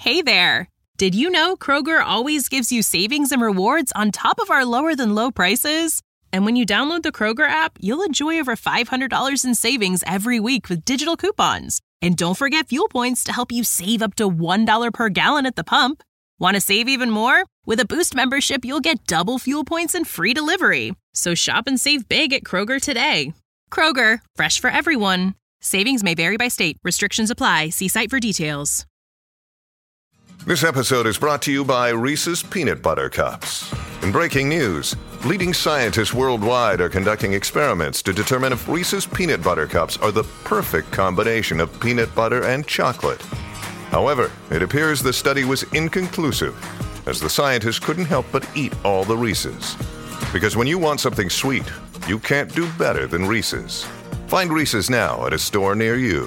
Hey there! Did you know Kroger always gives you savings and rewards on top of our lower-than-low prices? And when you download the Kroger app, you'll enjoy over $500 in savings every week with digital coupons. And don't forget fuel points to help you save up to $1 per gallon at the pump. Want to save even more? With a Boost membership, you'll get double fuel points and free delivery. So shop and save big at Kroger today. Kroger, fresh for everyone. Savings may vary by state. Restrictions apply. See site for details. This episode is brought to you by Reese's Peanut Butter Cups. In breaking news, leading scientists worldwide are conducting experiments to determine if Reese's Peanut Butter Cups are the perfect combination of peanut butter and chocolate. However, it appears the study was inconclusive, as the scientists couldn't help but eat all the Reese's. Because when you want something sweet, you can't do better than Reese's. Find Reese's now at a store near you.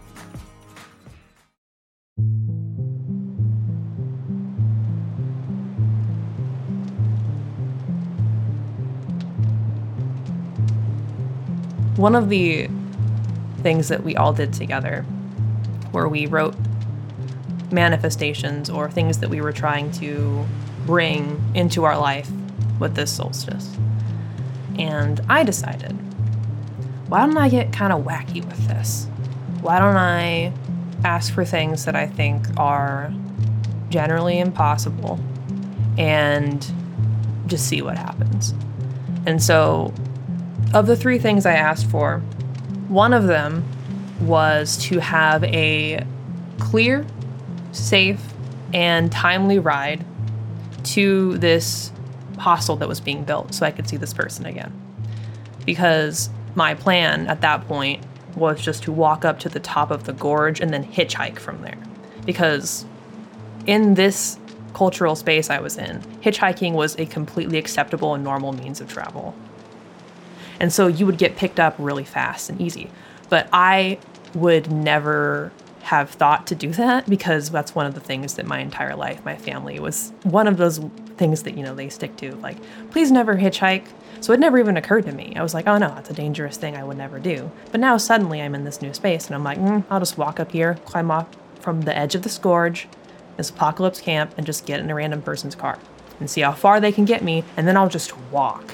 One of the things that we all did together, where we wrote manifestations or things that we were trying to bring into our life with this solstice. And I decided, why don't I get kind of wacky with this? Why don't I ask for things that I think are generally impossible and just see what happens? And so, of the three things I asked for, one of them was to have a clear, safe, and timely ride to this hostel that was being built so I could see this person again. Because my plan at that point was just to walk up to the top of the gorge and then hitchhike from there. Because in this cultural space I was in, hitchhiking was a completely acceptable and normal means of travel. And so you would get picked up really fast and easy. But I would never have thought to do that because that's one of the things that my entire life, my family was one of those things that, they stick to. Like, please never hitchhike. So it never even occurred to me. I was like, oh no, that's a dangerous thing I would never do. But now suddenly I'm in this new space and I'm like, I'll just walk up here, climb off from the edge of this gorge, this apocalypse camp, and just get in a random person's car and see how far they can get me. And then I'll just walk.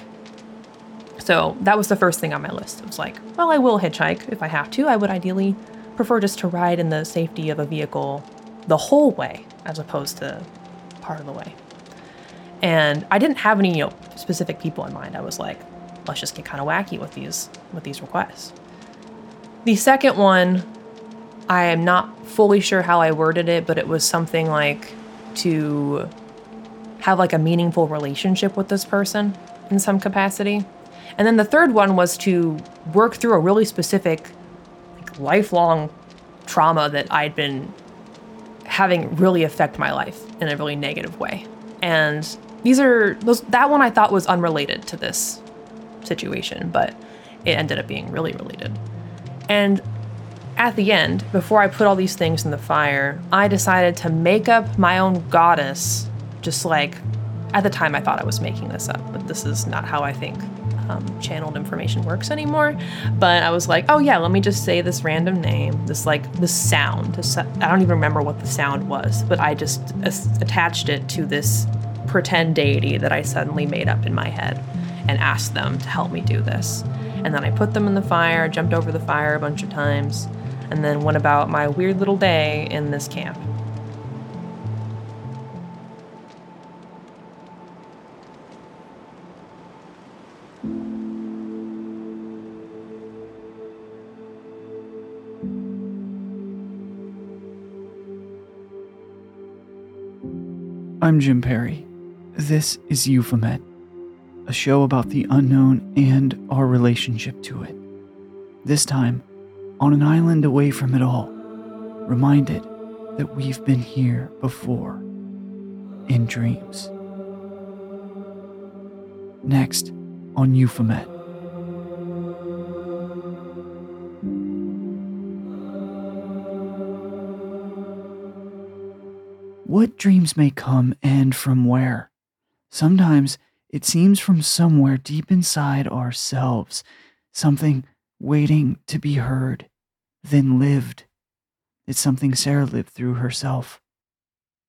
So that was the first thing on my list. It was like, well, I will hitchhike if I have to. I would ideally prefer just to ride in the safety of a vehicle the whole way as opposed to part of the way. And I didn't have any, specific people in mind. I was like, let's just get kind of wacky with these requests. The second one, I am not fully sure how I worded it, but it was something like to have like a meaningful relationship with this person in some capacity. And then the third one was to work through a really specific, lifelong trauma that I'd been having really affect my life in a really negative way. And that one I thought was unrelated to this situation, but it ended up being really related. And at the end, before I put all these things in the fire, I decided to make up my own goddess, just like, at the time I thought I was making this up, but this is not how I think channeled information works anymore. But I was like, oh yeah, let me just say this random name, this sound. I don't even remember what the sound was, but I just attached it to this pretend deity that I suddenly made up in my head and asked them to help me do this. And then I put them in the fire, jumped over the fire a bunch of times, and then went about my weird little day in this camp. I'm Jim Perry. This is Euphomet, a show about the unknown and our relationship to it. This time, on an island away from it all, reminded that we've been here before, in dreams. Next on Euphomet. What dreams may come and from where? Sometimes it seems from somewhere deep inside ourselves, something waiting to be heard, then lived. It's something Sarah lived through herself.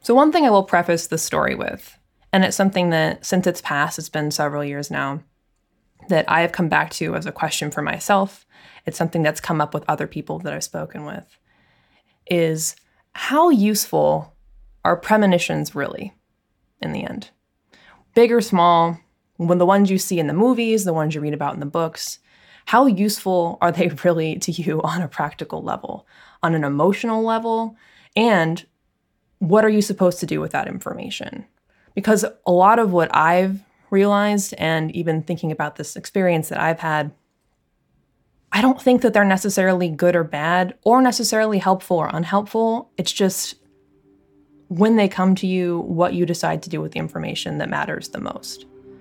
So one thing I will preface the story with, and it's something that since it's passed, it's been several years now, that I have come back to as a question for myself. It's something that's come up with other people that I've spoken with, is how useful are premonitions really in the end? Big or small, when the ones you see in the movies, the ones you read about in the books, how useful are they really to you on a practical level, on an emotional level, and what are you supposed to do with that information? Because a lot of what I've realized, and even thinking about this experience that I've had, I don't think that they're necessarily good or bad, or necessarily helpful or unhelpful. It's just when they come to you, what you decide to do with the information that matters the most.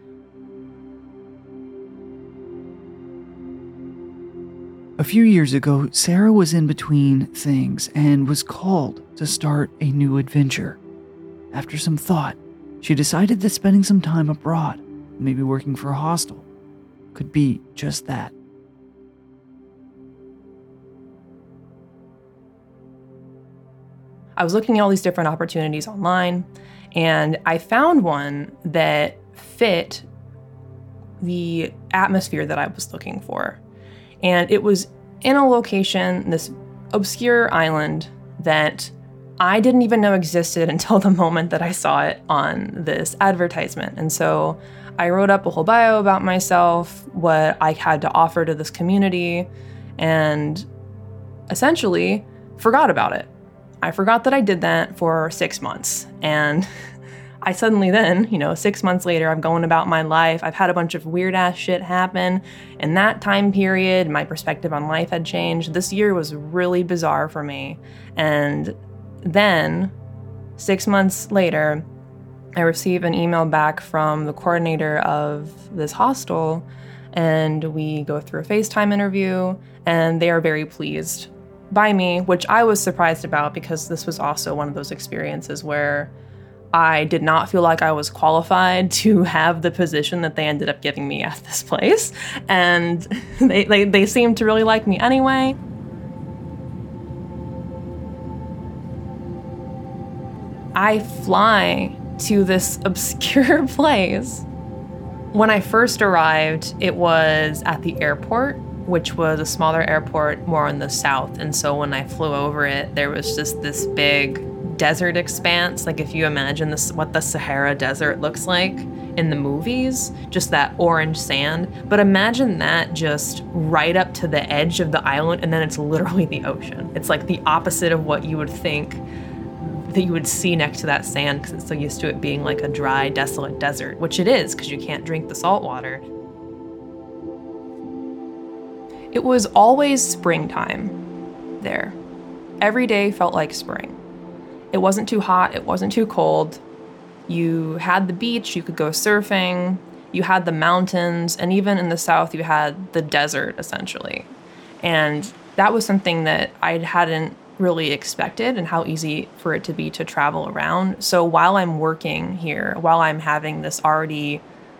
A few years ago, Sarah was in between things and was called to start a new adventure. After some thought, she decided that spending some time abroad, maybe working for a hostel, could be just that. I was looking at all these different opportunities online, and I found one that fit the atmosphere that I was looking for. And it was in a location, this obscure island that I didn't even know existed until the moment that I saw it on this advertisement. And so I wrote up a whole bio about myself, what I had to offer to this community, and essentially forgot about it. I forgot that I did that for 6 months. And I suddenly then, 6 months later, I'm going about my life. I've had a bunch of weird ass shit happen. In that time period, my perspective on life had changed. This year was really bizarre for me. And then 6 months later, I receive an email back from the coordinator of this hostel, and we go through a FaceTime interview, and they are very pleased by me, which I was surprised about because this was also one of those experiences where I did not feel like I was qualified to have the position that they ended up giving me at this place. And they seemed to really like me anyway. I fly to this obscure place. When I first arrived, it was at the airport, which was a smaller airport more in the south. And so when I flew over it, there was just this big desert expanse. Like if you imagine this, what the Sahara Desert looks like in the movies, just that orange sand. But imagine that just right up to the edge of the island, and then it's literally the ocean. It's like the opposite of what you would think that you would see next to that sand, because it's so used to it being like a dry, desolate desert, which it is because you can't drink the salt water. It was always springtime there. Every day felt like spring. It wasn't too hot, it wasn't too cold. You had the beach, you could go surfing, you had the mountains, and even in the south you had the desert, essentially. And that was something that I hadn't really expected, and how easy for it to be to travel around. So while I'm working here, while I'm having this already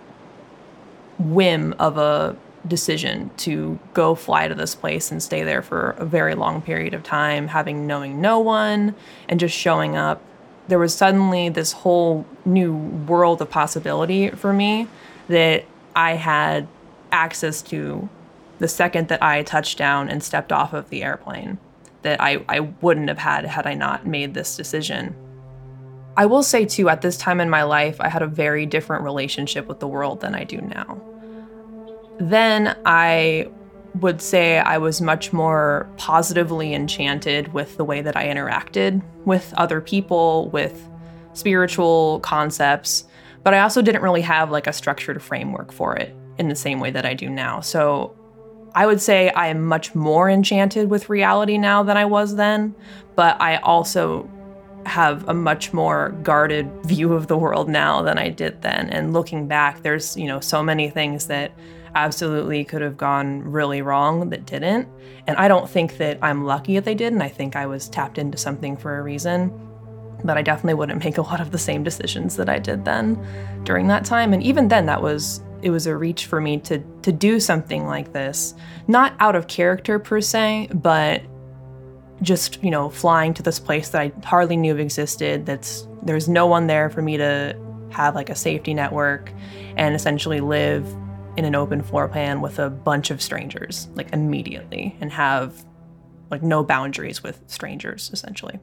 whim of a decision to go fly to this place and stay there for a very long period of time, knowing no one and just showing up, there was suddenly this whole new world of possibility for me that I had access to the second that I touched down and stepped off of the airplane, that I wouldn't have had I not made this decision. I will say too, at this time in my life, I had a very different relationship with the world than I do now. Then I would say I was much more positively enchanted with the way that I interacted with other people, with spiritual concepts, but I also didn't really have like a structured framework for it in the same way that I do now. So I would say I am much more enchanted with reality now than I was then, but I also have a much more guarded view of the world now than I did then. And looking back, there's, so many things that absolutely could have gone really wrong that didn't. And I don't think that I'm lucky that they did, and I think I was tapped into something for a reason. But I definitely wouldn't make a lot of the same decisions that I did then during that time. And even then, it was a reach for me to do something like this, not out of character per se, but just, flying to this place that I hardly knew existed, that's There's no one there for me to have like a safety network and essentially live in an open floor plan with a bunch of strangers, like immediately, and have like no boundaries with strangers, essentially.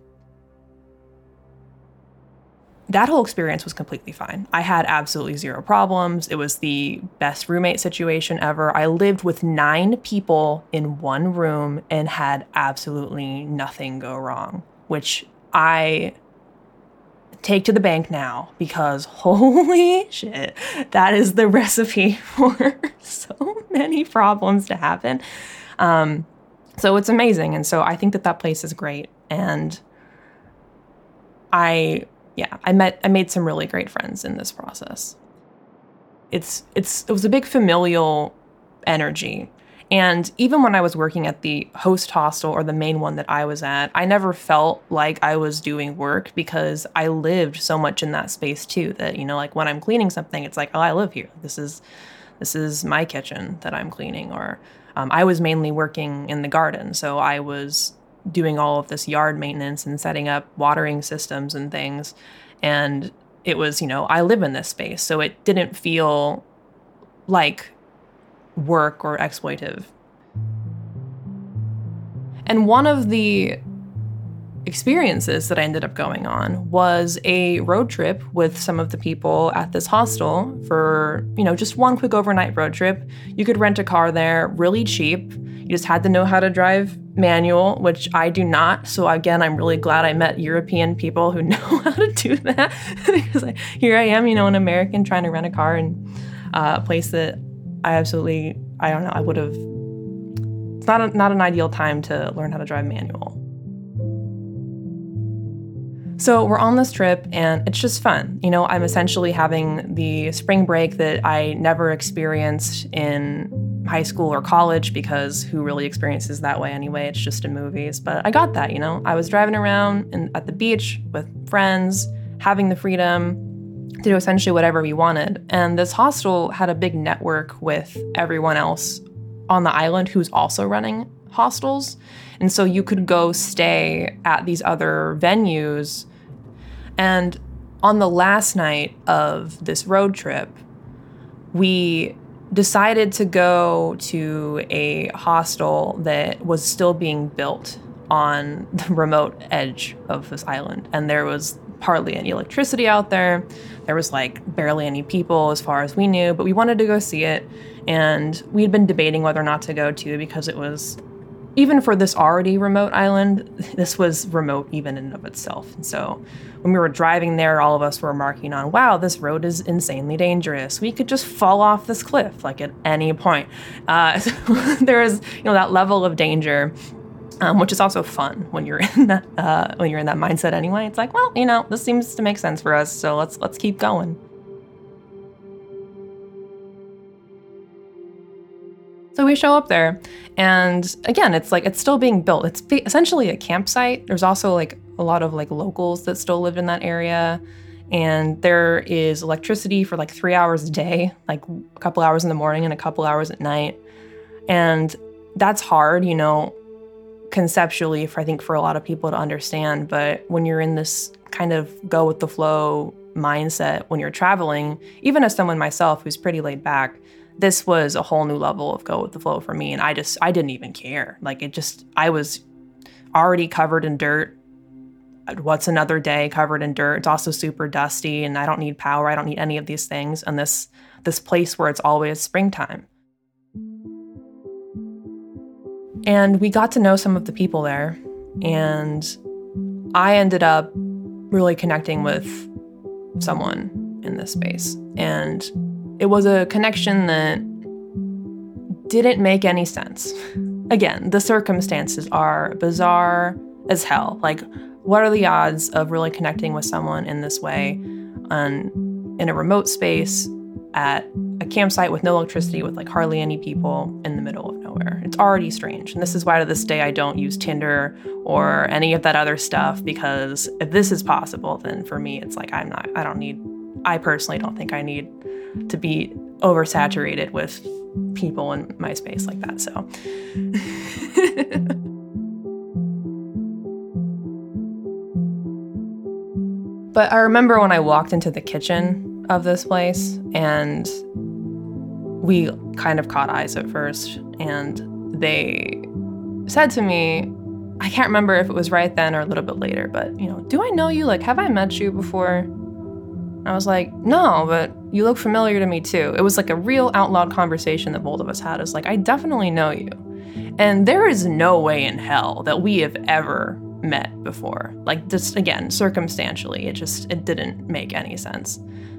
That whole experience was completely fine. I had absolutely zero problems. It was the best roommate situation ever. I lived with 9 people in one room and had absolutely nothing go wrong, which I take to the bank now because holy shit, that is the recipe for so many problems to happen. So it's amazing. And so I think that place is great. And I made some really great friends in this process. It was a big familial energy. And even when I was working at the host hostel or the main one that I was at, I never felt like I was doing work because I lived so much in that space too, that, you know, like when I'm cleaning something, it's like, oh, I live here. This is my kitchen that I'm cleaning. Or I was mainly working in the garden. So I was doing all of this yard maintenance and setting up watering systems and things. And it was, you know, I live in this space. So it didn't feel like work or exploitive. And one of the experiences that I ended up going on was a road trip with some of the people at this hostel for, you know, just one quick overnight road trip. You could rent a car there really cheap. You just had to know how to drive manual, which I do not. So again, I'm really glad I met European people who know how to do that because here I am, you know, an American trying to rent a car in a place that I don't know, I would have, it's not an ideal time to learn how to drive manual. So we're on this trip and it's just fun. You know, I'm essentially having the spring break that I never experienced in high school or college because who really experiences that way anyway? It's just in movies. But I got that, you know. I was driving around at the beach with friends, having the freedom to do essentially whatever we wanted. And this hostel had a big network with everyone else on the island who's also running hostels. And so you could go stay at these other venues. And on the last night of this road trip, we decided to go to a hostel that was still being built on the remote edge of this island. And there was hardly any electricity out there. There was like barely any people as far as we knew, but we wanted to go see it. And we'd been debating whether or not to go to because it was, even for this already remote island, this was remote even in and of itself. And so when we were driving there, all of us were remarking on, wow, this road is insanely dangerous. We could just fall off this cliff like at any point. So there is, you know, that level of danger, which is also fun when you're in that mindset anyway. It's like, well, you know, this seems to make sense for us, so let's keep going. So we show up there, and again, it's still being built. It's essentially a campsite. There's also like a lot of like locals that still live in that area, and there is electricity for like 3 hours a day, like a couple hours in the morning and a couple hours at night. And that's hard, you know, conceptually I think for a lot of people to understand. But when you're in this kind of go with the flow mindset when you're traveling, even as someone myself who's pretty laid back, this was a whole new level of go with the flow for me. And I didn't even care. I was already covered in dirt. What's another day covered in dirt? It's also super dusty and I don't need power. I don't need any of these things. And this place where it's always springtime. And we got to know some of the people there. And I ended up really connecting with someone in this space. And it was a connection that didn't make any sense. Again, the circumstances are bizarre as hell. Like, what are the odds of really connecting with someone in this way in a remote space at a campsite with no electricity, with like hardly any people in the middle of nowhere? It's already strange. And this is why to this day I don't use Tinder or any of that other stuff, because if this is possible, then for me, it's like I personally don't think I need to be oversaturated with people in my space like that. So But I remember when I walked into the kitchen of this place, and we kind of caught eyes at first, and they said to me, I can't remember if it was right then or a little bit later, but, do I know you? Like, have I met you before? I was like, no, but you look familiar to me too. It was like a real out loud conversation that both of us had. It's like, I definitely know you. And there is no way in hell that we have ever met before. Like, just, again, circumstantially, it didn't make any sense.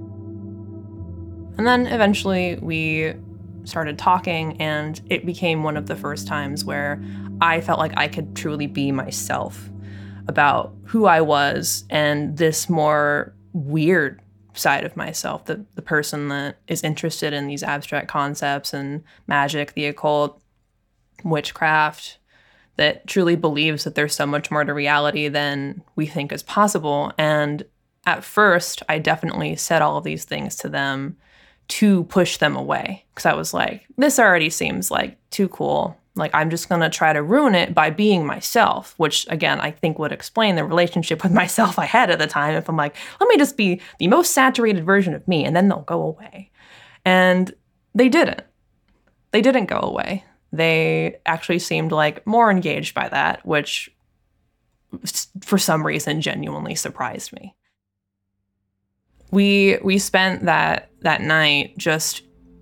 And then eventually we started talking, and it became one of the first times where I felt like I could truly be myself about who I was and this more weird side of myself, the person that is interested in these abstract concepts and magic, the occult, witchcraft, that truly believes that there's so much more to reality than we think is possible. And at first, I definitely said all of these things to them to push them away, because I was like, this already seems like too cool. Like, I'm just going to try to ruin it by being myself, which, again, I think would explain the relationship with myself I had at the time. If I'm like, let me just be the most saturated version of me, and then they'll go away. And they didn't. They didn't go away. They actually seemed like more engaged by that, which for some reason genuinely surprised me. We spent that night just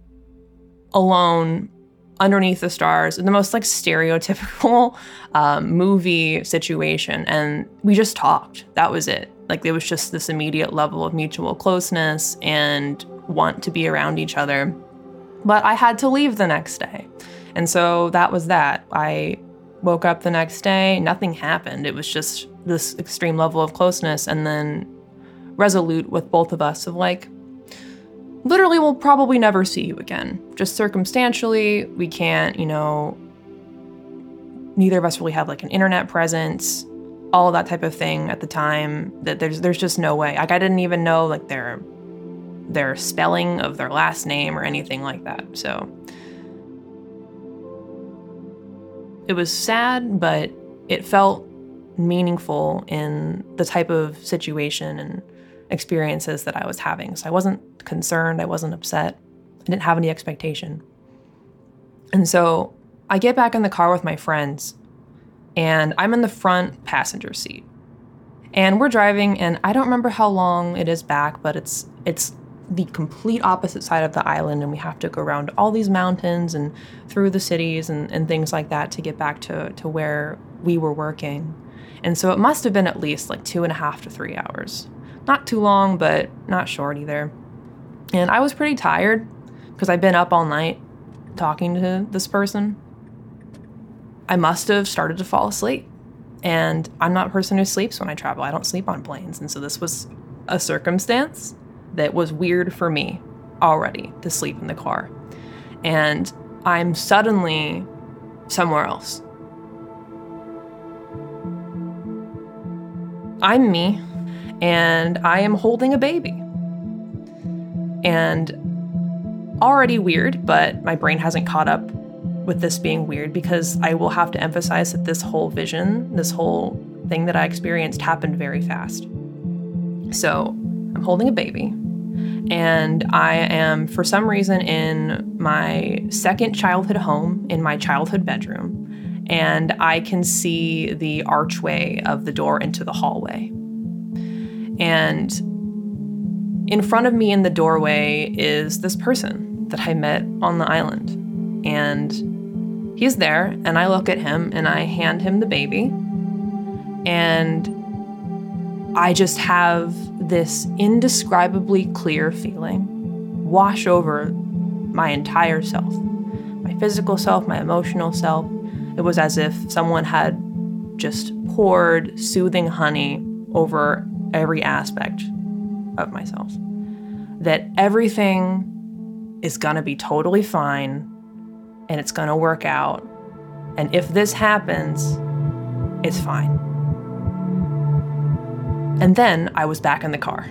alone underneath the stars in the most like stereotypical movie situation, and we just talked. That was it. Like, it was just this immediate level of mutual closeness and want to be around each other. But I had to leave the next day, and so that was that. I woke up the next day, nothing happened. It was just this extreme level of closeness, and then resolute with both of us of like, literally, we'll probably never see you again. Just circumstantially, we can't, neither of us really have like an internet presence, all of that type of thing at the time, that there's just no way. Like, I didn't even know like their spelling of their last name or anything like that. So it was sad, but it felt meaningful in the type of situation and experiences that I was having. So I wasn't concerned, I wasn't upset, I didn't have any expectation. And so I get back in the car with my friends, and I'm in the front passenger seat. And we're driving, and I don't remember how long it is back, but it's the complete opposite side of the island, and we have to go around all these mountains and through the cities and things like that to get back to where we were working. And so it must have been at least like 2.5 to 3 hours. Not too long, but not short either. And I was pretty tired because I'd been up all night talking to this person. I must have started to fall asleep. And I'm not a person who sleeps when I travel. I don't sleep on planes. And so this was a circumstance that was weird for me already, to sleep in the car. And I'm suddenly somewhere else. I'm me, and I am holding a baby. And already weird, but my brain hasn't caught up with this being weird, because I will have to emphasize that this whole vision, this whole thing that I experienced happened very fast. So I'm holding a baby, and I am, for some reason, in my second childhood home, in my childhood bedroom, and I can see the archway of the door into the hallway. And in front of me in the doorway is this person that I met on the island. And he's there, and I look at him, and I hand him the baby. And I just have this indescribably clear feeling wash over my entire self. My physical self, my emotional self. It was as if someone had just poured soothing honey over every aspect of myself. That everything is gonna be totally fine, and it's gonna work out. And if this happens, it's fine. And then I was back in the car.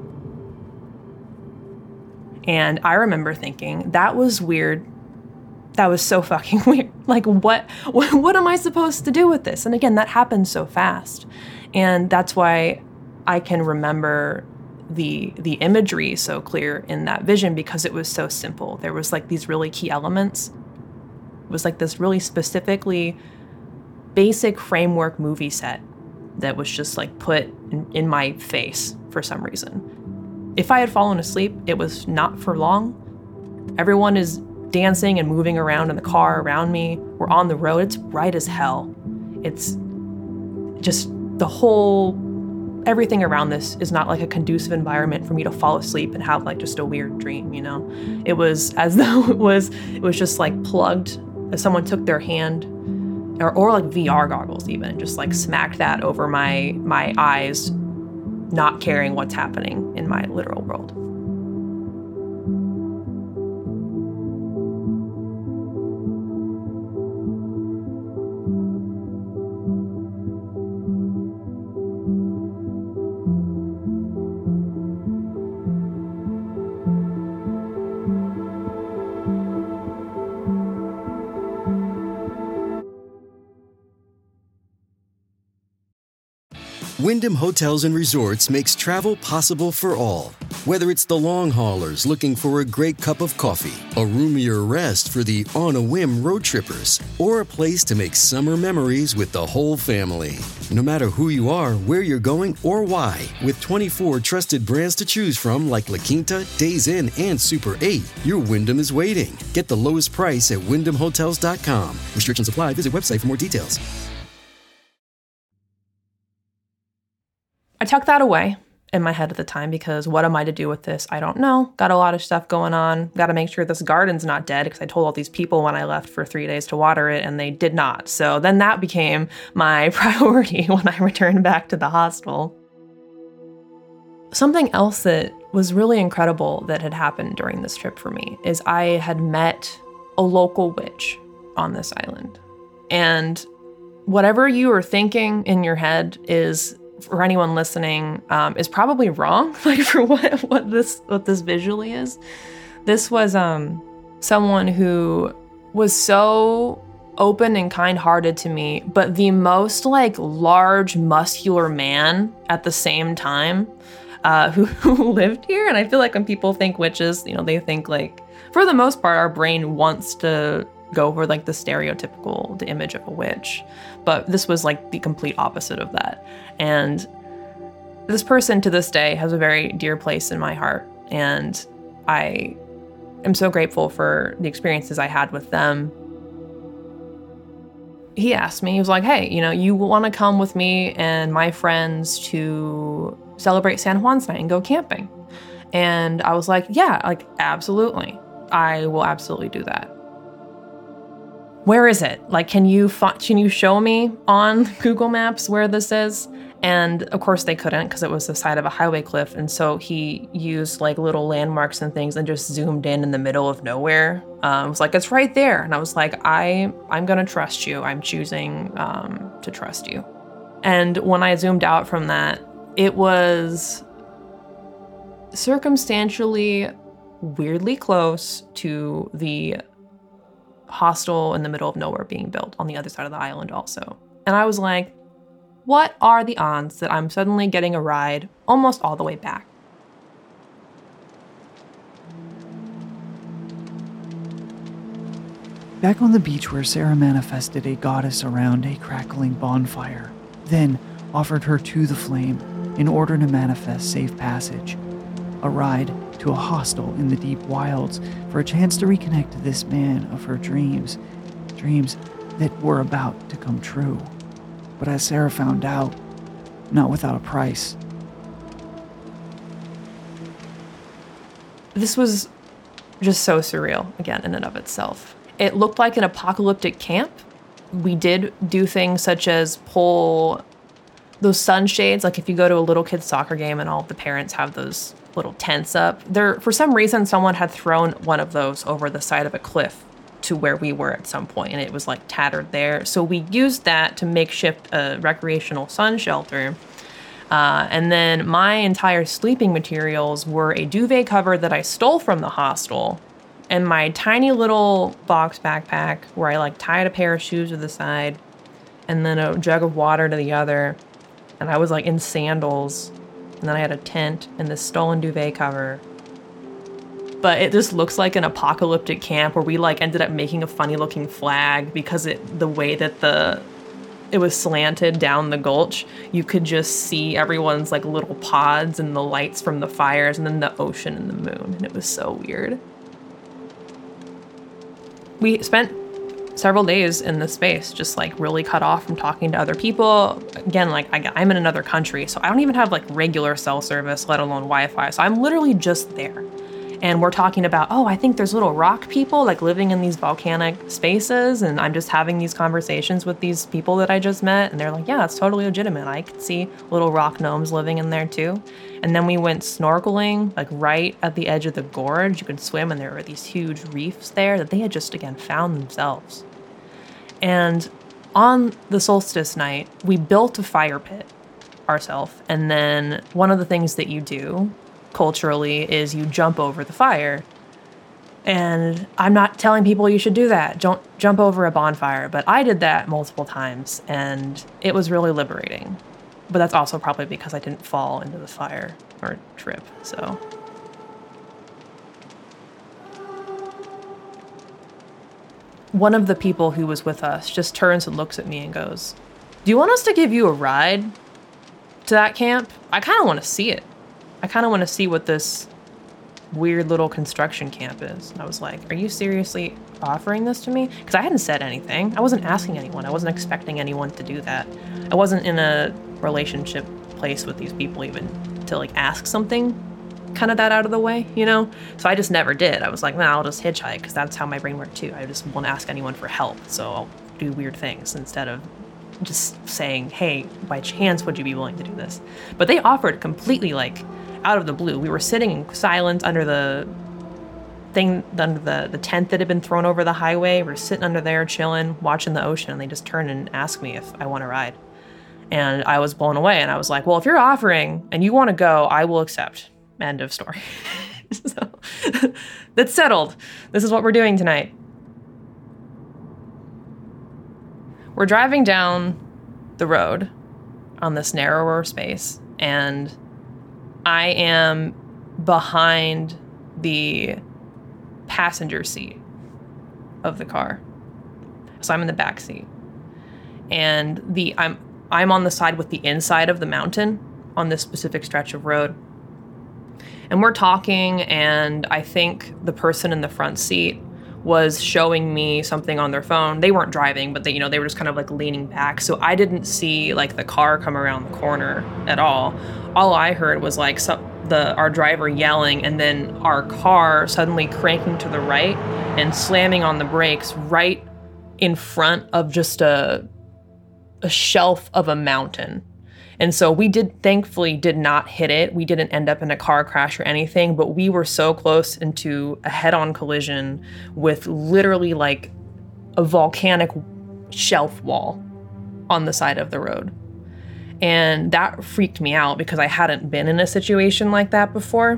And I remember thinking, that was weird. That was so fucking weird. Like, what am I supposed to do with this? And again, that happened so fast. And that's why I can remember the imagery so clear in that vision because it was so simple. There was like these really key elements. It was like this really specifically basic framework movie set that was just like put in my face for some reason. If I had fallen asleep, it was not for long. Everyone is dancing and moving around in the car around me. We're on the road. It's bright as hell. It's just everything around this is not like a conducive environment for me to fall asleep and have like just a weird dream, you know? It was as though it was just like plugged, as someone took their hand or like VR goggles even, just like smacked that over my eyes, not caring what's happening in my literal world. Wyndham Hotels and Resorts makes travel possible for all. Whether it's the long haulers looking for a great cup of coffee, a roomier rest for the on-a-whim road trippers, or a place to make summer memories with the whole family. No matter who you are, where you're going, or why, with 24 trusted brands to choose from like La Quinta, Days Inn, and Super 8, your Wyndham is waiting. Get the lowest price at WyndhamHotels.com. Restrictions apply. Visit website for more details. I tucked that away in my head at the time because what am I to do with this? I don't know. Got a lot of stuff going on. Got to make sure this garden's not dead because I told all these people when I left for 3 days to water it and they did not. So then that became my priority when I returned back to the hostel. Something else that was really incredible that had happened during this trip for me is I had met a local witch on this island. And whatever you were thinking in your head is, for anyone listening, is probably wrong, like for what this visually is. This was someone who was so open and kind-hearted to me, but the most like large, muscular man at the same time, who lived here. And I feel like when people think witches, you know, they think like, for the most part, our brain wants to go for like the image of a witch. But this was like the complete opposite of that. And this person to this day has a very dear place in my heart. And I am so grateful for the experiences I had with them. He asked me, he was like, hey, you know, you want to come with me and my friends to celebrate San Juan's night and go camping? And I was like, yeah, like, absolutely. I will absolutely do that. Where is it? Like, can you show me on Google Maps where this is? And of course they couldn't because it was the side of a highway cliff. And so he used like little landmarks and things and just zoomed in the middle of nowhere. It was like, it's right there. And I was like, I'm going to trust you. I'm choosing to trust you. And when I zoomed out from that, it was circumstantially weirdly close to the hostel in the middle of nowhere being built on the other side of the island also. And I was like, what are the odds that I'm suddenly getting a ride almost all the way back? Back on the beach where Sarah manifested a goddess around a crackling bonfire, then offered her to the flame in order to manifest safe passage, a ride to a hostel in the deep wilds for a chance to reconnect to this man of her dreams that were about to come true. But as Sarah found out, not without a price. This was just so surreal, again, in and of itself. It looked like an apocalyptic camp. We did do things such as pull those sunshades, like if you go to a little kid's soccer game and all of the parents have those little tents up. There, for some reason, someone had thrown one of those over the side of a cliff to where we were at some point, and it was like tattered there. So we used that to makeshift a recreational sun shelter. And then my entire sleeping materials were a duvet cover that I stole from the hostel and my tiny little box backpack where I like tied a pair of shoes to the side and then a jug of water to the other. And I was like in sandals and then I had a tent and this stolen duvet cover. But it just looks like an apocalyptic camp where we like ended up making a funny looking flag because the way that it was slanted down the gulch, you could just see everyone's like little pods and the lights from the fires and then the ocean and the moon. And it was so weird. We spent several days in this space, just like really cut off from talking to other people. Again, like I'm in another country, so I don't even have like regular cell service, let alone Wi-Fi. So I'm literally just there. And we're talking about, oh, I think there's little rock people like living in these volcanic spaces. And I'm just having these conversations with these people that I just met. And they're like, yeah, it's totally legitimate. I could see little rock gnomes living in there too. And then we went snorkeling, like right at the edge of the gorge. You could swim and there were these huge reefs there that they had just, again, found themselves. And on the solstice night, we built a fire pit ourselves. And then one of the things that you do culturally is you jump over the fire. And I'm not telling people you should do that. Don't jump over a bonfire. But I did that multiple times and it was really liberating. But that's also probably because I didn't fall into the fire or trip. So one of the people who was with us just turns and looks at me and goes, "Do you want us to give you a ride to that camp? I kind of want to see it. I kind of want to see what this weird little construction camp is." And I was like, "Are you seriously offering this to me?" Because I hadn't said anything. I wasn't asking anyone. I wasn't expecting anyone to do that. I wasn't in a relationship place with these people even to like ask something kind of that out of the way, you know? So I just never did. I was like, nah, I'll just hitchhike because that's how my brain worked too. I just won't ask anyone for help. So I'll do weird things instead of just saying, hey, by chance, would you be willing to do this? But they offered completely like out of the blue. We were sitting in silence under the tent that had been thrown over the highway. We're sitting under there chilling, watching the ocean, and they just turned and asked me if I want to ride. And I was blown away, and I was like, well, if you're offering and you want to go, I will accept. End of story. So that's settled. This is what we're doing tonight. We're driving down the road on this narrower space, and I am behind the passenger seat of the car. So I'm in the back seat. And I'm on the side with the inside of the mountain on this specific stretch of road. And we're talking, and I think the person in the front seat was showing me something on their phone. They weren't driving, but they were just kind of like leaning back. So I didn't see like the car come around the corner at all. All I heard was like our driver yelling, and then our car suddenly cranking to the right and slamming on the brakes right in front of just a shelf of a mountain. And so we thankfully did not hit it. We didn't end up in a car crash or anything, but we were so close into a head-on collision with literally like a volcanic shelf wall on the side of the road. And that freaked me out because I hadn't been in a situation like that before.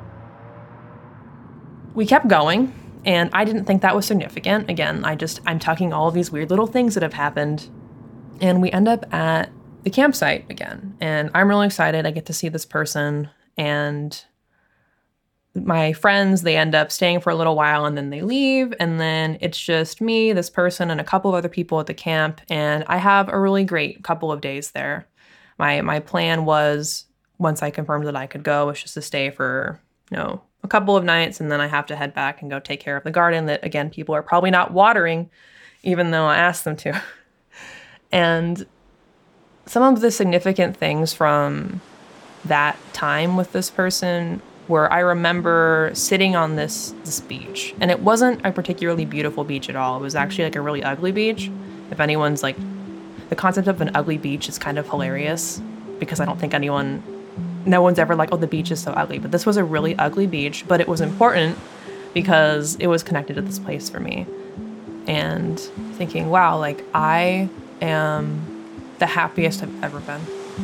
We kept going, and I didn't think that was significant. Again, I'm tucking all of these weird little things that have happened. And we end up at the campsite again. And I'm really excited. I get to see this person, and my friends, they end up staying for a little while and then they leave. And then it's just me, this person, and a couple of other people at the camp. And I have a really great couple of days there. My plan was, once I confirmed that I could go, was just to stay for, a couple of nights. And then I have to head back and go take care of the garden that, again, people are probably not watering, even though I asked them to. And some of the significant things from that time with this person were, I remember sitting on this beach, and it wasn't a particularly beautiful beach at all. It was actually like a really ugly beach. If anyone's like, the concept of an ugly beach is kind of hilarious because I don't think no one's ever like, oh, the beach is so ugly. But this was a really ugly beach, but it was important because it was connected to this place for me. And thinking, wow, like I am the happiest I've ever been.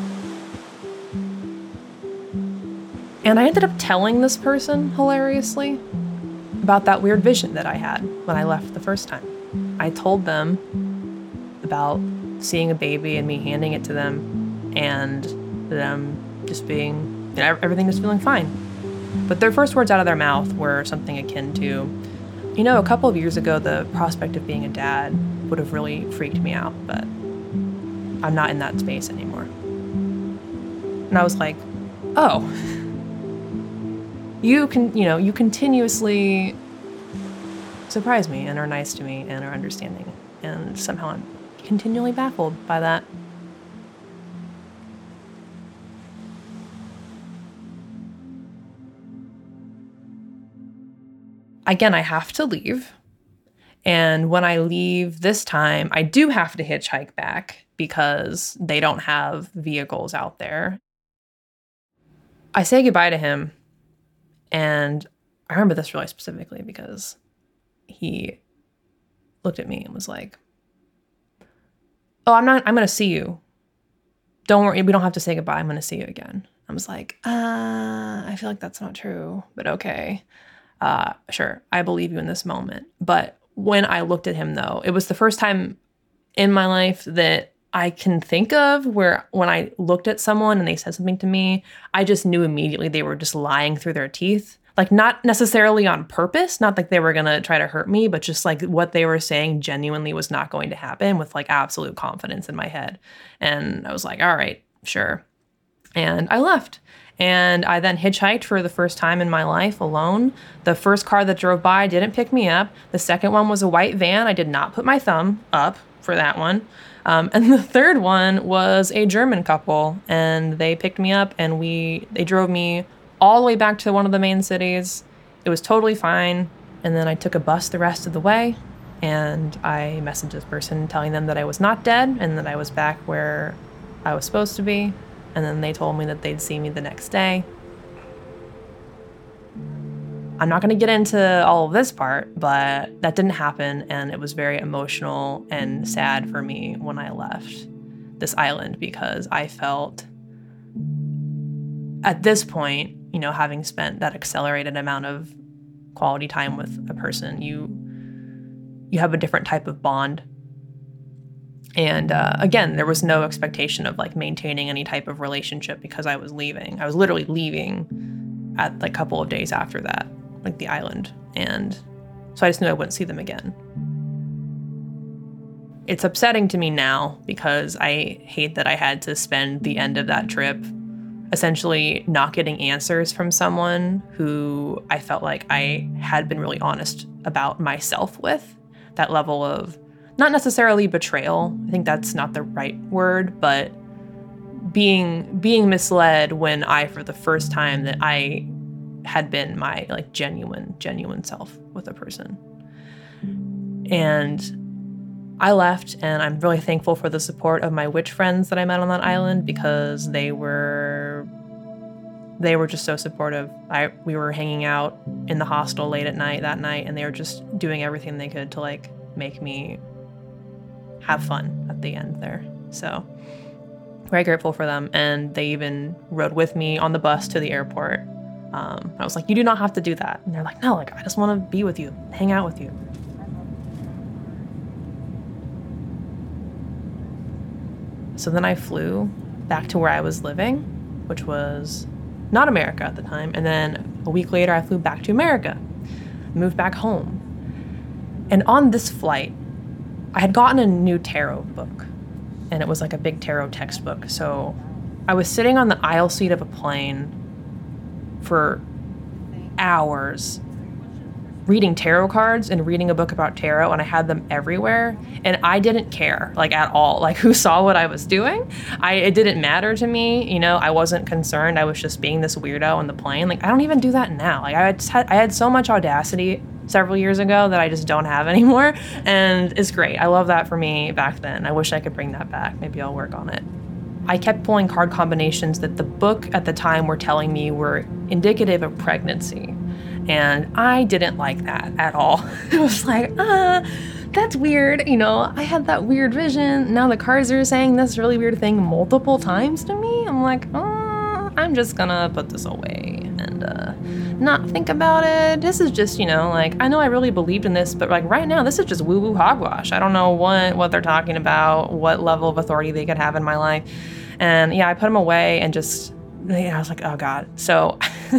And I ended up telling this person, hilariously, about that weird vision that I had when I left the first time. I told them about seeing a baby and me handing it to them, and them just being everything was feeling fine. But their first words out of their mouth were something akin to, a couple of years ago, the prospect of being a dad would have really freaked me out, but I'm not in that space anymore. And I was like, oh, you continuously surprise me and are nice to me and are understanding. And somehow I'm continually baffled by that. Again, I have to leave. And when I leave this time, I do have to hitchhike back because they don't have vehicles out there. I say goodbye to him. And I remember this really specifically because he looked at me and was like, oh, I'm going to see you. Don't worry. We don't have to say goodbye. I'm going to see you again. I was like, I feel like that's not true, but okay. Sure, I believe you in this moment. But when I looked at him, though, it was the first time in my life that I can think of where when I looked at someone and they said something to me, I just knew immediately they were just lying through their teeth. Like, not necessarily on purpose, not like they were going to try to hurt me, but just like what they were saying genuinely was not going to happen with like absolute confidence in my head. And I was like, all right, sure. And I left. And I then hitchhiked for the first time in my life alone. The first car that drove by didn't pick me up. The second one was a white van. I did not put my thumb up for that one. And the third one was a German couple, and they picked me up and they drove me all the way back to one of the main cities. It was totally fine. And then I took a bus the rest of the way, and I messaged this person telling them that I was not dead and that I was back where I was supposed to be. And then they told me that they'd see me the next day. I'm not going to get into all of this part, but that didn't happen, and it was very emotional and sad for me when I left this island because I felt at this point, having spent that accelerated amount of quality time with a person, you have a different type of bond. And again, there was no expectation of like maintaining any type of relationship because I was leaving. I was literally leaving at like a couple of days after that, like the island. And so I just knew I wouldn't see them again. It's upsetting to me now because I hate that I had to spend the end of that trip essentially not getting answers from someone who I felt like I had been really honest about myself with. That level of not necessarily betrayal, I think that's not the right word, but being misled when I, for the first time, that I had been my like genuine self with a person. And I left, and I'm really thankful for the support of my witch friends that I met on that island because they were just so supportive. We were hanging out in the hostel late at night that night, and they were just doing everything they could to like make me have fun at the end there. So very grateful for them. And they even rode with me on the bus to the airport. I was like, you do not have to do that. And they're like, no, like, I just want to be with you, hang out with you. So then I flew back to where I was living, which was not America at the time. And then a week later, I flew back to America, moved back home. And on this flight, I had gotten a new tarot book, and it was like a big tarot textbook. So I was sitting on the aisle seat of a plane for hours reading tarot cards and reading a book about tarot, and I had them everywhere, and I didn't care, like, at all, like, who saw what I was doing. It didn't matter to me, I wasn't concerned. I was just being this weirdo on the plane. Like, I don't even do that now. Like, I had so much audacity several years ago that I just don't have anymore, and it's great. I love that for me back then. I wish I could bring that back. Maybe I'll work on it. I kept pulling card combinations that the book at the time were telling me were indicative of pregnancy. And I didn't like that at all. I was like, that's weird. I had that weird vision. Now the cards are saying this really weird thing multiple times to me. I'm like, I'm just gonna put this away and not think about it. This is just, like, I know I really believed in this, but like right now, this is just woo-woo hogwash. I don't know what they're talking about, what level of authority they could have in my life. And yeah, I put them away and just I was like, oh God. So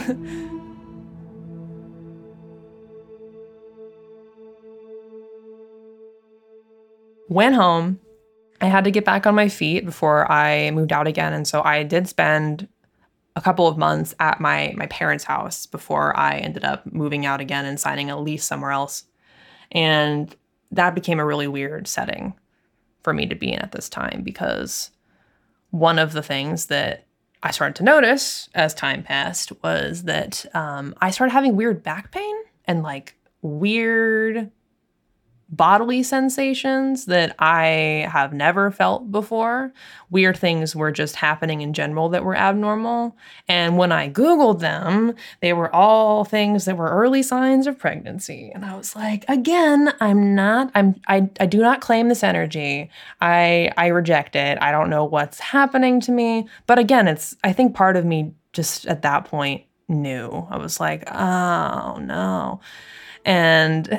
went home. I had to get back on my feet before I moved out again. And so I did spend a couple of months at my parents' house before I ended up moving out again and signing a lease somewhere else. And that became a really weird setting for me to be in at this time, because one of the things that I started to notice as time passed was that I started having weird back pain and like weird bodily sensations that I have never felt before. Weird things were just happening in general that were abnormal. And when I Googled them, they were all things that were early signs of pregnancy. And I was like, again, I do not claim this energy. I reject it. I don't know what's happening to me. But again, I think part of me just at that point knew. I was like, oh no. And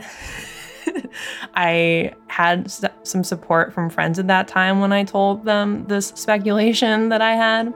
I had some support from friends at that time when I told them this speculation that I had.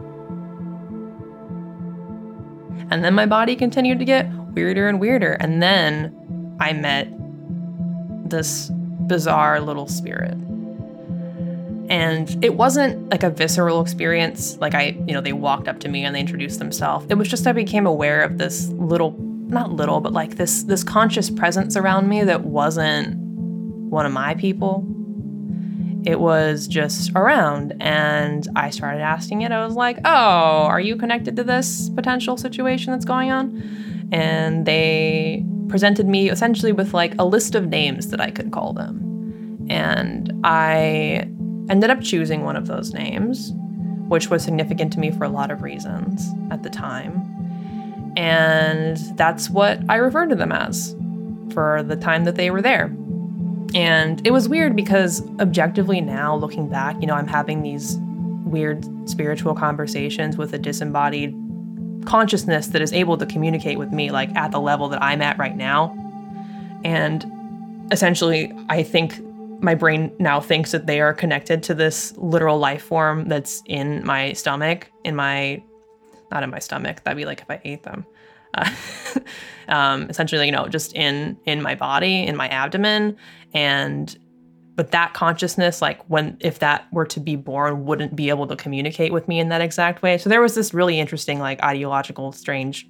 And then my body continued to get weirder and weirder. And then I met this bizarre little spirit. And it wasn't like a visceral experience. Like they walked up to me and they introduced themselves. It was just I became aware of this not little, but like this conscious presence around me that wasn't one of my people. It was just around, and I started asking it. I was like, oh, are you connected to this potential situation that's going on? And they presented me essentially with like a list of names that I could call them. And I ended up choosing one of those names, which was significant to me for a lot of reasons at the time. And that's what I referred to them as for the time that they were there. And it was weird because objectively now, looking back, I'm having these weird spiritual conversations with a disembodied consciousness that is able to communicate with me like at the level that I'm at right now. And essentially, I think my brain now thinks that they are connected to this literal life form that's in my stomach, not in my stomach. That'd be like if I ate them. Essentially, just in my body, in my abdomen. But that consciousness, like if that were to be born, wouldn't be able to communicate with me in that exact way. So there was this really interesting, like ideological, strange,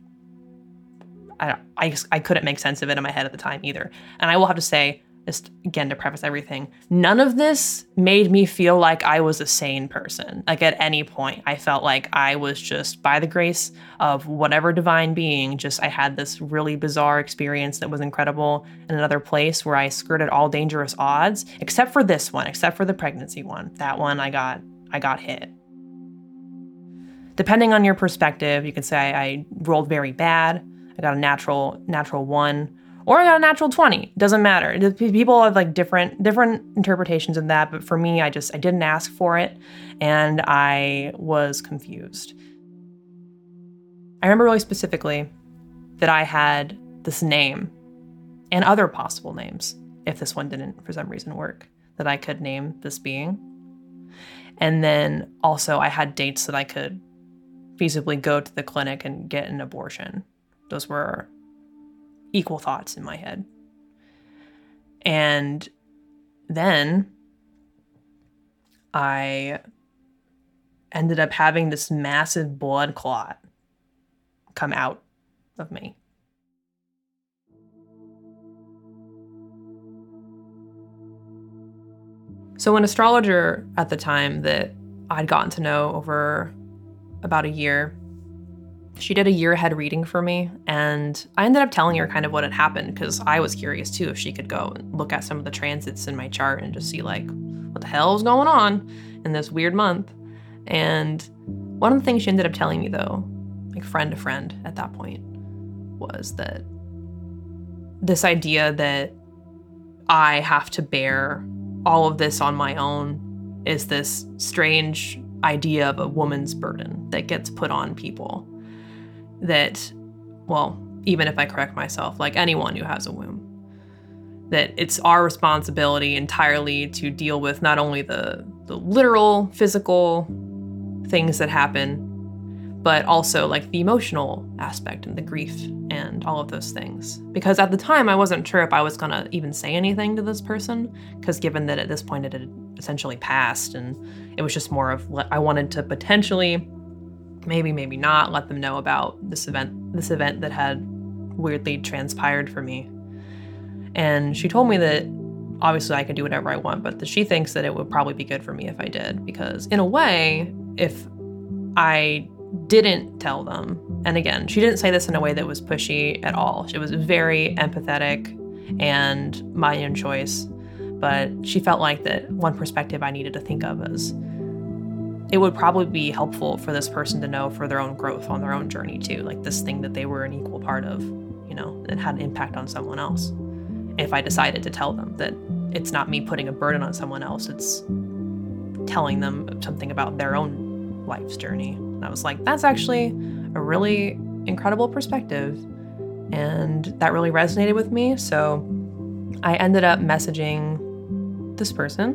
I couldn't make sense of it in my head at the time either. And I will have to say, just again, to preface everything, none of this made me feel like I was a sane person. Like at any point, I felt like I was just, by the grace of whatever divine being, I had this really bizarre experience that was incredible in another place where I skirted all dangerous odds, except for this one, except for the pregnancy one. That one I got hit. Depending on your perspective, you could say I rolled very bad. I got a natural 1. Or I got a natural 20. Doesn't matter. People have like different interpretations of that. But for me, I didn't ask for it. And I was confused. I remember really specifically that I had this name and other possible names, if this one didn't for some reason work, that I could name this being. And then also I had dates that I could feasibly go to the clinic and get an abortion. Those were equal thoughts in my head. And then I ended up having this massive blood clot come out of me. So an astrologer at the time that I'd gotten to know over about a year, she did a year ahead reading for me, and I ended up telling her kind of what had happened because I was curious too if she could go and look at some of the transits in my chart and just see like what the hell is going on in this weird month. And one of the things she ended up telling me though, like friend to friend at that point, was that this idea that I have to bear all of this on my own is this strange idea of a woman's burden that gets put on people. That, well, even if I correct myself, like anyone who has a womb, that it's our responsibility entirely to deal with not only the literal physical things that happen, but also like the emotional aspect and the grief and all of those things. Because at the time, I wasn't sure if I was gonna even say anything to this person, because given that at this point it had essentially passed, and it was just more of I wanted to potentially, maybe not, let them know about this event that had weirdly transpired for me. And she told me that obviously I could do whatever I want, but that she thinks that it would probably be good for me if I did, because in a way, if I didn't tell them, and again, she didn't say this in a way that was pushy at all. She was very empathetic and my own choice, but she felt like that one perspective I needed to think of is it would probably be helpful for this person to know for their own growth on their own journey too, like this thing that they were an equal part of, and had an impact on someone else. If I decided to tell them that it's not me putting a burden on someone else, it's telling them something about their own life's journey. And I was like, that's actually a really incredible perspective. And that really resonated with me. So I ended up messaging this person.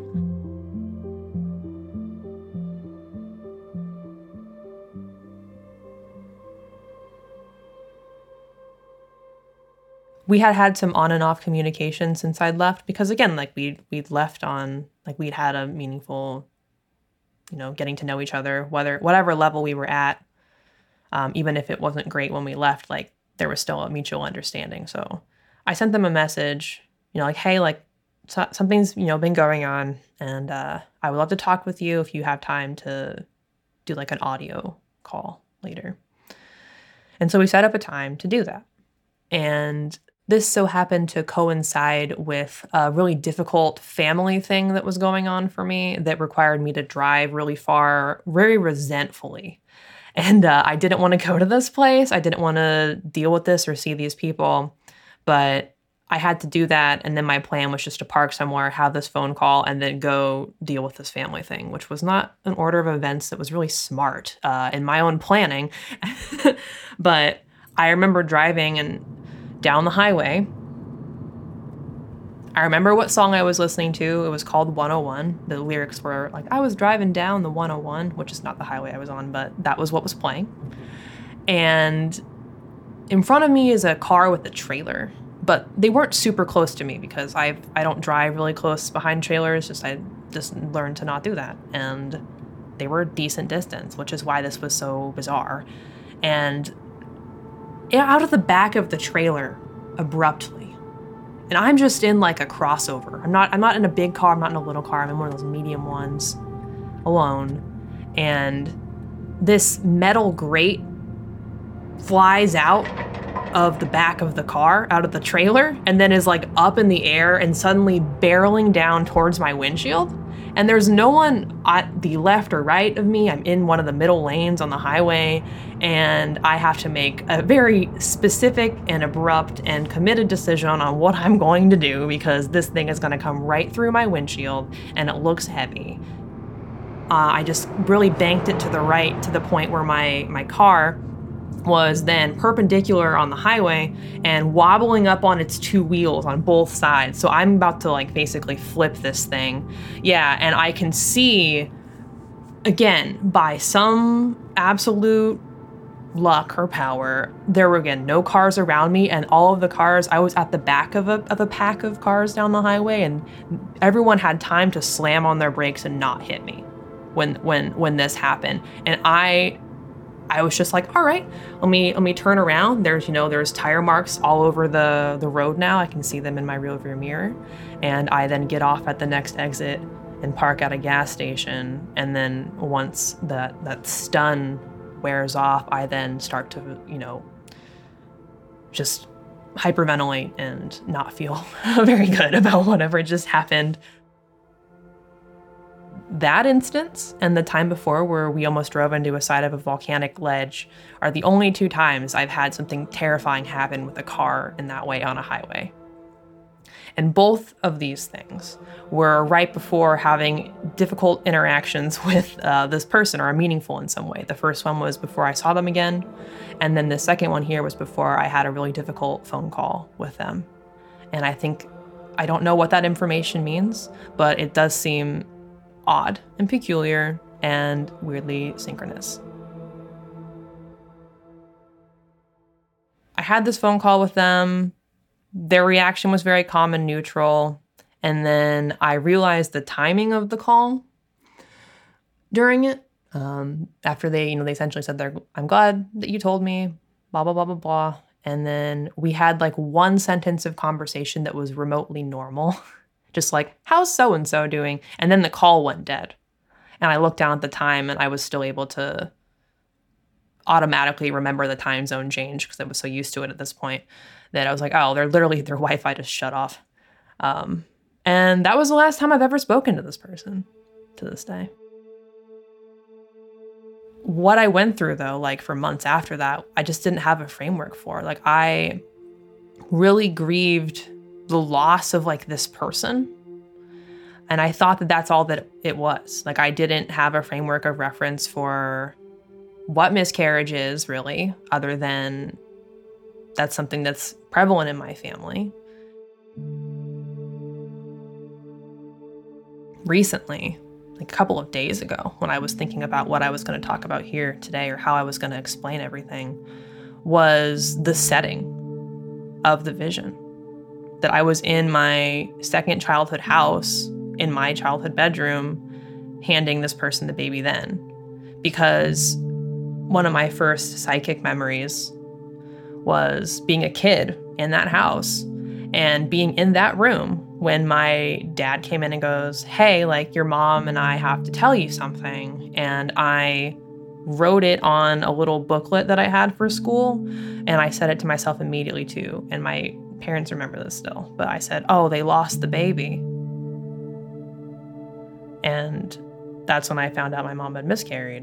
We had some on and off communication since I'd left, because again, like we'd left on, like we'd had a meaningful, getting to know each other, whatever level we were at, even if it wasn't great when we left, like there was still a mutual understanding. So I sent them a message, like, hey, like something's, been going on, and I would love to talk with you if you have time to do like an audio call later. And so we set up a time to do that. And this so happened to coincide with a really difficult family thing that was going on for me that required me to drive really far, very resentfully. And I didn't want to go to this place. I didn't want to deal with this or see these people, but I had to do that. And then my plan was just to park somewhere, have this phone call, and then go deal with this family thing, which was not an order of events that was really smart in my own planning. But I remember driving and down the highway. I remember what song I was listening to. It was called 101. The lyrics were like, I was driving down the 101, which is not the highway I was on, but that was what was playing. And in front of me is a car with a trailer, but they weren't super close to me because I don't drive really close behind trailers. I just learned to not do that. And they were a decent distance, which is why this was so bizarre. And out of the back of the trailer, abruptly, and I'm just in like a crossover. I'm not in a big car. I'm not in a little car. I'm in one of those medium ones, alone. And this metal grate flies out of the back of the car, out of the trailer, and then is like up in the air and suddenly barreling down towards my windshield. And there's no one at the left or right of me. I'm in one of the middle lanes on the highway, and I have to make a very specific and abrupt and committed decision on what I'm going to do, because this thing is going to come right through my windshield and it looks heavy. I just really banked it to the right to the point where my car was then perpendicular on the highway and wobbling up on its two wheels on both sides. So I'm about to like basically flip this thing. Yeah, and I can see, again, by some absolute luck or power, there were again no cars around me, and all of the cars, I was at the back of a pack of cars down the highway, and everyone had time to slam on their brakes and not hit me when this happened. And I was just like, all right, let me turn around. There's tire marks all over the road now. I can see them in my rearview mirror. And I then get off at the next exit and park at a gas station. And then once that stun wears off, I then start to, just hyperventilate and not feel very good about whatever just happened. That instance and the time before where we almost drove into a side of a volcanic ledge are the only two times I've had something terrifying happen with a car in that way on a highway. And both of these things were right before having difficult interactions with this person, or meaningful in some way. The first one was before I saw them again, and then the second one here was before I had a really difficult phone call with them. And I don't know what that information means, but it does seem odd and peculiar and weirdly synchronous. had this phone call with them. Their reaction was very calm and neutral. And then I realized the timing of the call during it. After they essentially said, I'm glad that you told me, blah, blah, blah, blah, blah. And then we had like one sentence of conversation that was remotely normal. Just like, how's so-and-so doing? And then the call went dead. And I looked down at the time and I was still able to automatically remember the time zone change because I was so used to it at this point that I was like, oh, their Wi-Fi just shut off. And that was the last time I've ever spoken to this person to this day. What I went through, though, like for months after that, I just didn't have a framework for. Like, I really grieved the loss of like this person. And I thought that that's all that it was. Like, I didn't have a framework of reference for what miscarriage is really, other than that's something that's prevalent in my family. Recently, like a couple of days ago, when I was thinking about what I was going to talk about here today or how I was going to explain everything, was the setting of the vision. That I was in my second childhood house, in my childhood bedroom, handing this person the baby then. Because one of my first psychic memories was being a kid in that house and being in that room when my dad came in and goes, hey, like your mom and I have to tell you something. And I wrote it on a little booklet that I had for school. And I said it to myself immediately too. And my parents remember this still. But I said, oh, they lost the baby. And that's when I found out my mom had miscarried.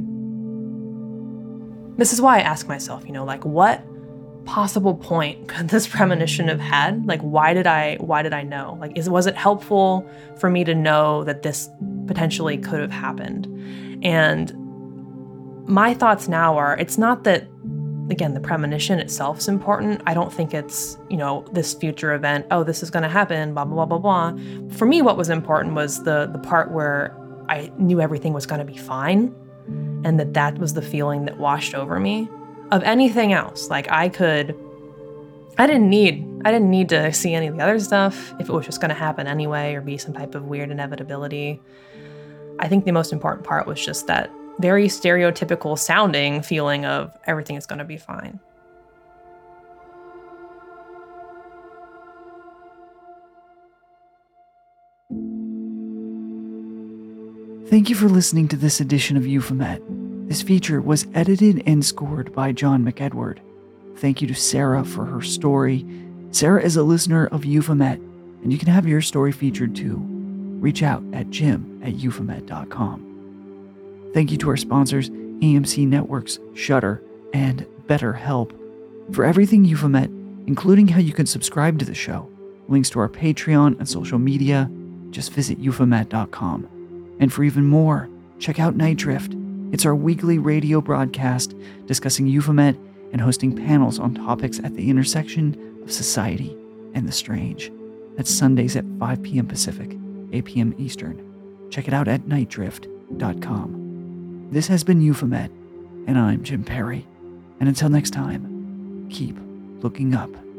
This is why I ask myself, like what possible point could this premonition have had? Like, why did I know? Like, was it helpful for me to know that this potentially could have happened? And my thoughts now are, it's not that, again, the premonition itself is important. I don't think it's, this future event, oh, this is going to happen, blah, blah, blah, blah, blah. For me, what was important was the part where I knew everything was going to be fine, and that was the feeling that washed over me. Of anything else, like I didn't need to see any of the other stuff if it was just going to happen anyway or be some type of weird inevitability. I think the most important part was just that very stereotypical sounding feeling of everything is going to be fine. Thank you for listening to this edition of Euphomet. This feature was edited and scored by John McEdward. Thank you to Sarah for her story. Sarah is a listener of Euphomet, and you can have your story featured too. Reach out at jim@euphomet.com. Thank you to our sponsors, AMC Networks, Shudder, and BetterHelp. For everything Euphomet, including how you can subscribe to the show, links to our Patreon and social media, just visit euphomet.com. And for even more, check out Night Drift. It's our weekly radio broadcast discussing Euphomet and hosting panels on topics at the intersection of society and the strange. That's Sundays at 5 p.m. Pacific, 8 p.m. Eastern. Check it out at nightdrift.com. This has been Euphomet, and I'm Jim Perry. And until next time, keep looking up.